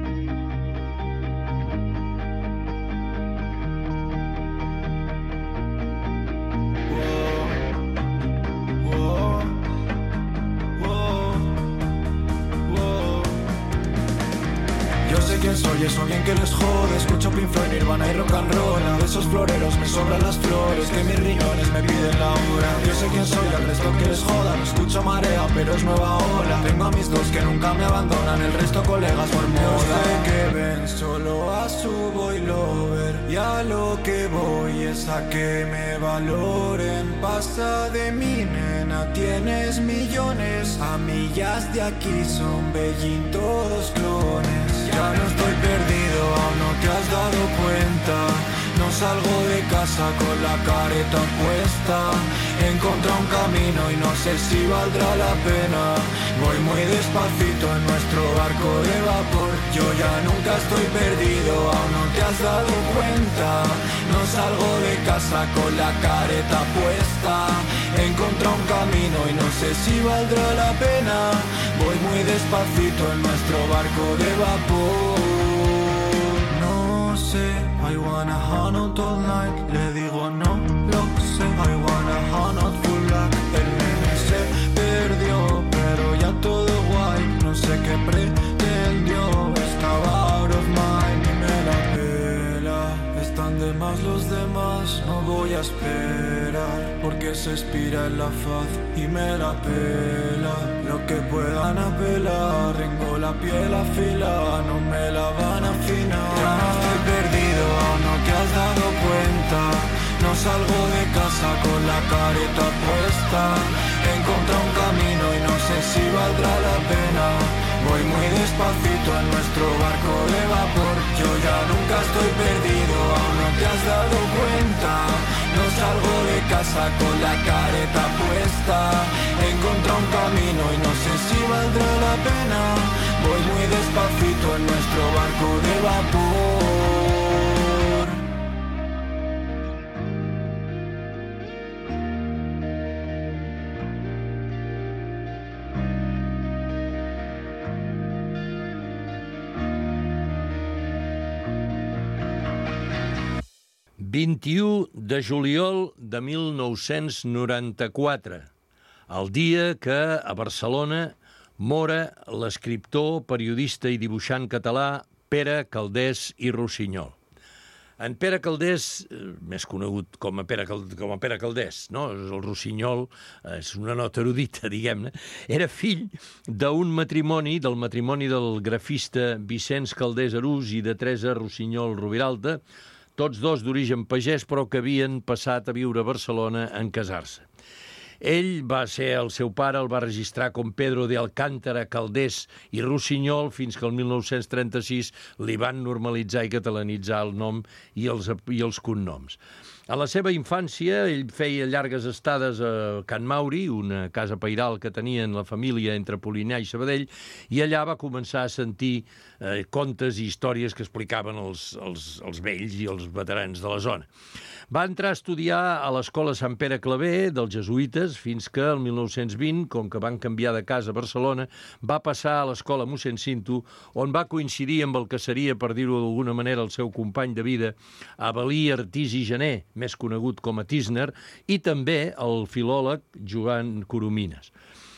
Quién soy, eso bien que les jode. Escucho Pink Floyd, Nirvana y rock and roll. De esos floreros me sobran las flores, que mis riñones me piden la hora. Yo sé quién soy, al resto que les joda. No escucho marea, pero es nueva ola. Tengo a mis dos que nunca me abandonan, el resto colegas por moda. Yo sé que ven solo a su boy lover, y a lo que voy es a que me valoren. Pasa de mí, nena, tienes millones. A millas de aquí son Beijing, todos clones. Ya no estoy perdido, aún no te has dado cuenta. No salgo de casa con la careta puesta. He encontrado un camino y no sé si valdrá la pena. Voy muy despacito en nuestro barco de vapor. Yo ya nunca estoy perdido, aún no te has dado cuenta. No salgo de casa con la careta puesta. He encontrado un camino y no sé si valdrá la pena. Voy muy despacito en nuestro barco de vapor. No sé, I wanna hang out all night. Le digo no, lo sé, I wanna hang out full black. El nene se perdió, pero ya todo guay. No sé qué pretendió, estaba out of mind y me la pela. Están de más los demás, no voy a esperar, porque se expira en la faz y me la pela. Lo que puedan apelar, tengo la piel afilada, no me la van a afinar. Ya no estoy perdido, aún no te has dado cuenta. No salgo de casa con la careta puesta. He encontrado un camino y no sé si valdrá la pena. Voy muy despacito en nuestro barco de vapor. Yo ya nunca estoy perdido, aún no te has dado cuenta. No salgo de casa con la careta puesta. He encontrado un camino y no sé si valdrá la pena. Voy muy despacito en nuestro barco de vapor. 21 de juliol de 1994, el dia que a Barcelona mora l'escriptor, periodista i dibuixant català Pere Calders i Rossinyol. En Pere Calders, més conegut com a Pere Calders, no? El Rossinyol és una nota erudita, diguem-ne, era fill d'un matrimoni, del grafista Vicenç Calders Arús i de Teresa Rossinyol Rubiralta, tots dos d'origen pagès, però que havien passat a viure a Barcelona en casar-se. Ell va ser, el seu pare el va registrar com Pedro de Alcántara Calders i Rossinyol fins que el 1936 li van normalitzar i catalanitzar el nom i els cognoms. A la seva infància, ell feia llargues estades a Can Mauri, una casa pairal que tenien la família entre Polinyà i Sabadell, i allà va començar a sentir contes i històries que explicaven els vells i els veterans de la zona. Va entrar a estudiar a l'escola Sant Pere Claver dels jesuïtes fins que el 1920, com que van canviar de casa a Barcelona, va passar a l'escola mossèn Cinto, on va coincidir amb el que seria, per dir-ho d'alguna manera, el seu company de vida, Avel·lí Artís i Gené, més conegut com a Tísner, i també el filòleg Joan Coromines.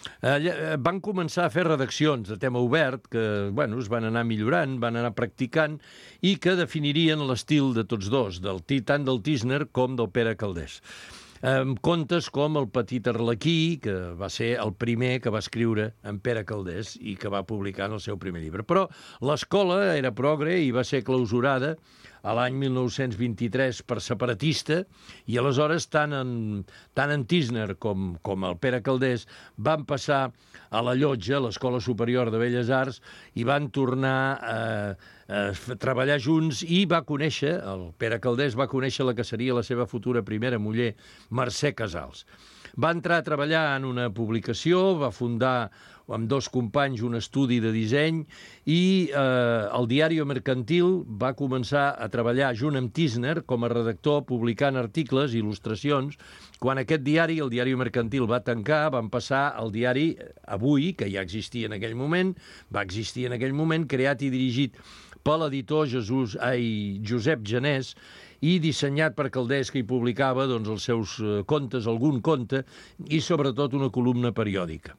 Van començar a fer redaccions de tema obert que es van anar millorant, van anar practicant i que definirien l'estil de tots dos, tant del Tísner com del Pere Calders. Contes com El petit arlequí, que va ser el primer que va escriure en Pere Calders i que va publicar en el seu primer llibre. Però l'escola era progre i va ser clausurada a l'any 1923 per separatista i aleshores tant en Tísner com el Pere Calders van passar a la Llotja, l'Escola Superior de Belles Arts, i van tornar a treballar junts i va conèixer, el Pere Calders va conèixer la que seria la seva futura primera muller, Mercè Casals. Va entrar a treballar en una publicació, va fundar amb dos companys un estudi de disseny i el Diario Mercantil va començar a treballar junt amb Tísner com a redactor, publicant articles, il·lustracions. Quan aquest diari, el Diario Mercantil, va tancar, van passar al diari Avui, que ja existia en aquell moment, creat i dirigit per l'editor Josep Genés i dissenyat per Calders, que hi publicava els seus contes, algun conte, i sobretot una columna periòdica.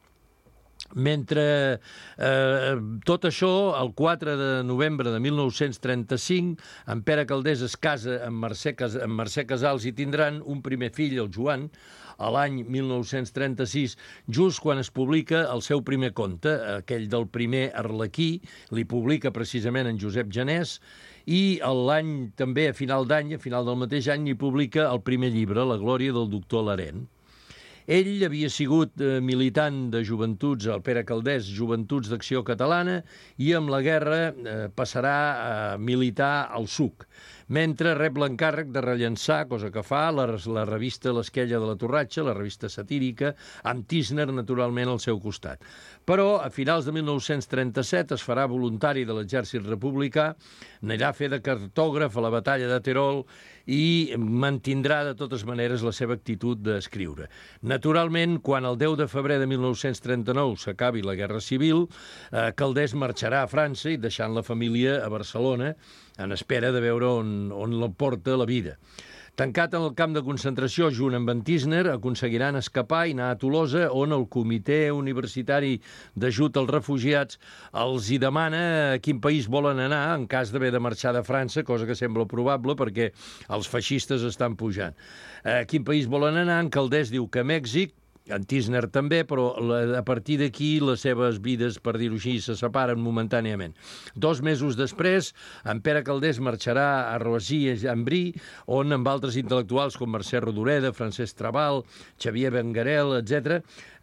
Mentre tot això, el 4 de novembre de 1935, en Pere Calders es casa amb Mercè Casals i tindran un primer fill, el Joan, a l'any 1936, just quan es publica el seu primer conte, aquell del primer arlequí, li publica precisament en Josep Genés, i l'any també, a final del mateix any, hi publica el primer llibre, La glòria del doctor Larén. Ell havia sigut militant de joventuts, el Pere Calders, Joventuts d'Acció Catalana, i amb la guerra passarà a militar al SUC, mentre rep l'encàrrec de rellançar, cosa que fa, la revista L'Esquella de la Torratxa, la revista satírica, amb Tísner, naturalment, al seu costat. Però, a finals de 1937, es farà voluntari de l'exèrcit republicà, anirà a fer de cartògraf a la batalla de Terol i mantindrà, de totes maneres, la seva actitud d'escriure. Naturalment, quan el 10 de febrer de 1939 s'acabi la Guerra Civil, Calders marxarà a França i deixant la família a Barcelona en espera de veure on la porta la vida. Tancat en el camp de concentració junt amb en Tísner, aconseguiran escapar i anar a Tolosa, on el Comitè Universitari d'Ajut als Refugiats els hi demana a quin país volen anar en cas d'haver de marxar de França, cosa que sembla probable perquè els feixistes estan pujant. A quin país volen anar? En Calders diu que Mèxic, en Tísner també, però a partir d'aquí les seves vides, per dir-ho així, se separen momentàniament. 2 mesos després, en Pere Calders marxarà a Roissy-en-Brie, on amb altres intel·lectuals com Mercè Rodoreda, Francesc Trabal, Xavier Benguerel, etc.,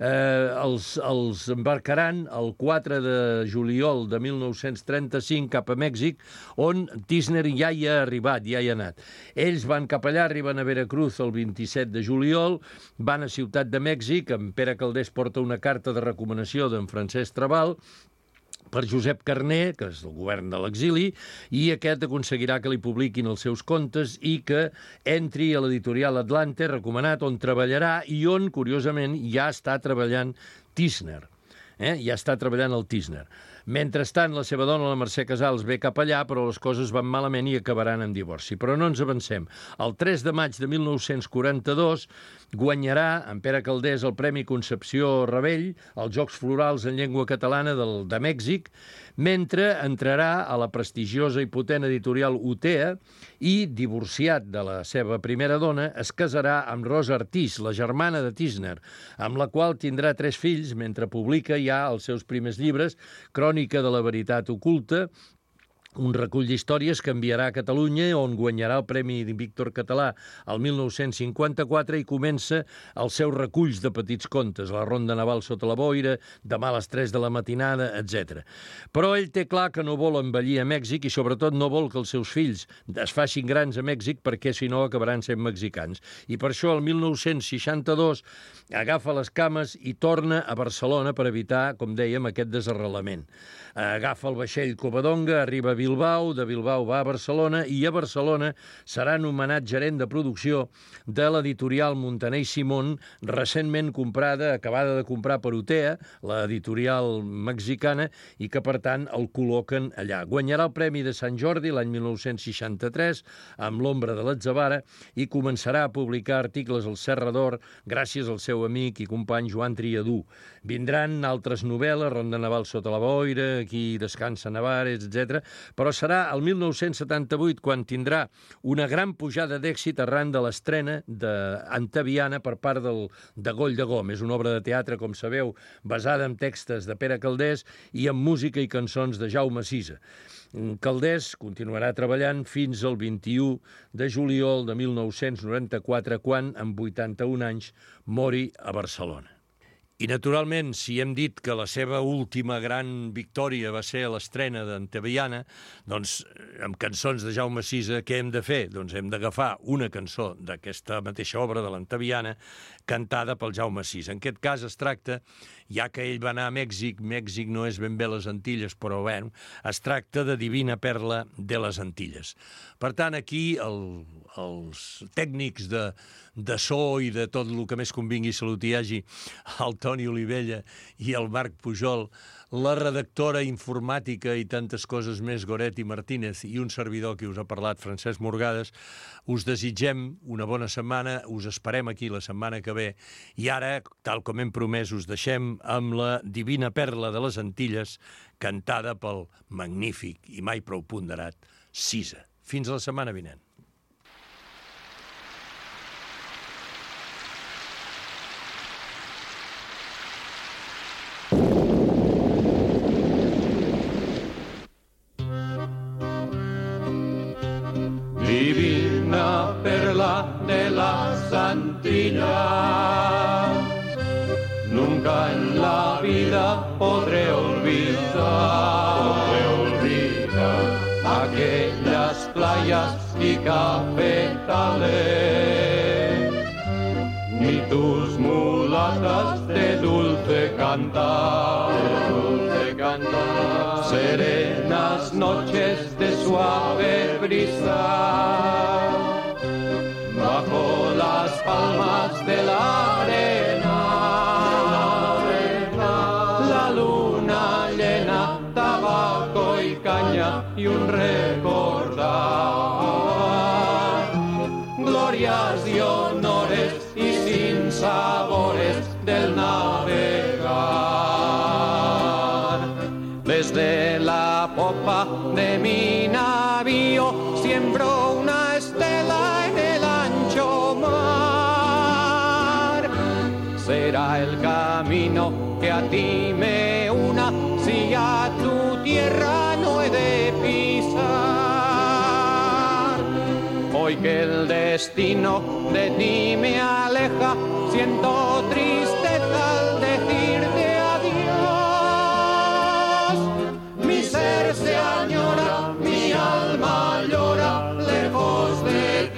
els embarcaran el 4 de juliol de 1935 cap a Mèxic, on Tísner ja hi ha arribat, ja hi ha anat. Ells van cap allà, arriben a Veracruz el 27 de juliol, van a Ciutat de Mèxic, en Pere Calders porta una carta de recomanació d'en Francesc Trabal per Josep Carner, que és del govern de l'exili, i aquest aconseguirà que li publiquin els seus contes i que entri a l'editorial Atlante, recomanat, on treballarà i on, curiosament, ja està treballant Tísner. Ja està treballant el Tísner. Mentrestant, la seva dona, la Mercè Casals, ve cap allà, però les coses van malament i acabaran en divorci. Però no ens avancem. El 3 de maig de 1942 guanyarà en Pere Calders el Premi Concepció Ravell als Jocs Florals en llengua catalana de Mèxic, mentre entrarà a la prestigiosa i potent editorial Utea i, divorciat de la seva primera dona, es casarà amb Rosa Artís, la germana de Tísner, amb la qual tindrà 3 fills, mentre publica ja els seus primers llibres, Crònica de la veritat oculta, un recull d'històries que enviarà a Catalunya, on guanyarà el Premi Víctor Català el 1954 i comença els seus reculls de petits contes, La ronda naval sota la boira, Demà a les 3 de la matinada, etc. Però ell té clar que no vol envellir a Mèxic i sobretot no vol que els seus fills es facin grans a Mèxic perquè si no acabaran sent mexicans. I per això el 1962 agafa les cames i torna a Barcelona per evitar, com dèiem, aquest desarrelament. Agafa el vaixell Covadonga, arriba a Bilbao, de Bilbao va a Barcelona i a Barcelona serà nomenat gerent de producció de l'editorial Montaner i Simón, recentment comprada, acabada de comprar per Utea, l'editorial mexicana, i que, per tant, el col·loquen allà. Guanyarà el Premi de Sant Jordi l'any 1963 amb L'ombra de l'Atzavara i començarà a publicar articles al Serra d'Or gràcies al seu amic i company Joan Triadú. Vindran altres novel·les, Ronda naval sota la boira, Aquí descansa Navares, etc. Però serà el 1978 quan tindrà una gran pujada d'èxit arran de l'estrena d'Antaviana per part de Goll de Gómez, una obra de teatre, com sabeu, basada en textos de Pere Calders i en música i cançons de Jaume Sisa. Calders continuarà treballant fins al 21 de juliol de 1994, quan, amb 81 anys, mori a Barcelona. I, naturalment, si hem dit que la seva última gran victòria va ser a l'estrena d'Antaviana, doncs, amb cançons de Jaume Sisa, què hem de fer? Doncs hem d'agafar una cançó d'aquesta mateixa obra de l'Antaviana, cantada pel Jaume Sisa. En aquest cas es tracta, ja que ell va anar a Mèxic, Mèxic no és ben bé les Antilles, però bé, es tracta de Divina perla de les Antilles. Per tant, aquí els tècnics de so i de tot el que més convingui salut hi hagi, el Toni Olivella i el Marc Pujol, la redactora informàtica i tantes coses més, Goretti Martínez, i un servidor que us ha parlat, Francesc Morgades, us desitgem una bona setmana, us esperem aquí la setmana que ve, i ara, tal com hem promès, us deixem amb la Divina perla de les Antilles, cantada pel magnífic i mai prou ponderat Sisa. Fins la setmana vinent. Divina perla de las Antillas, nunca en la vida podré olvidar aquellas playas y cafetales, ni tus mulatas de dulce cantar, serenas noches de suave brisa, bajo las palmas de la arena, la luna llena, tabaco y caña y un recordar, glorias y honores y sinsabores del navegar. Desde la popa de mi navío siembro una estela en el ancho mar. Será el camino que a ti me una si a tu tierra no he de pisar. Hoy que el destino de ti me aleja, siento tristeza al decirte adiós. Mi ser se añora, mi alma llora lejos de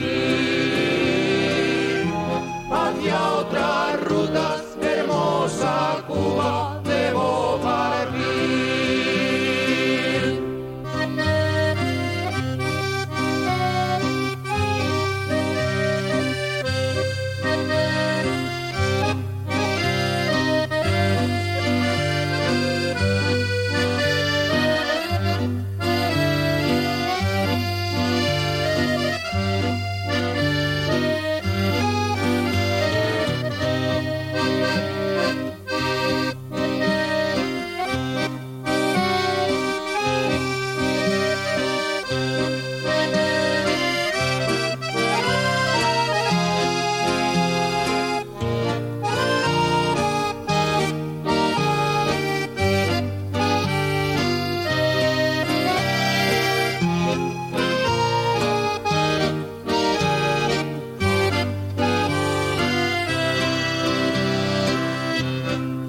ti. Hacia otras rutas, hermosa Cuba, debo partir.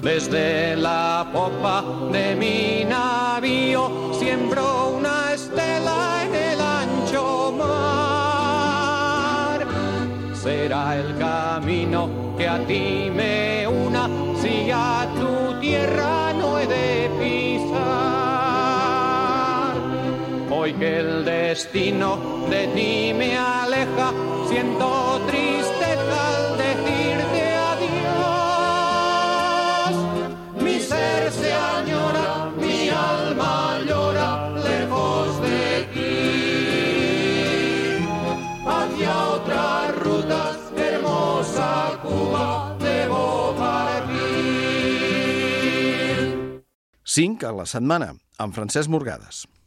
Desde la popa de mi navío siembro una estela en el ancho mar. Será el camino que a ti me una, si a tu tierra no he de pisar. Hoy que el destino de ti me aleja, siento tristeza al decirte adiós. Mi ser se añora, mi alma llora, lejos de ti. Hacia otras rutas, hermosa Cuba, debo partir. 5 a la setmana, amb Francesc Morgades.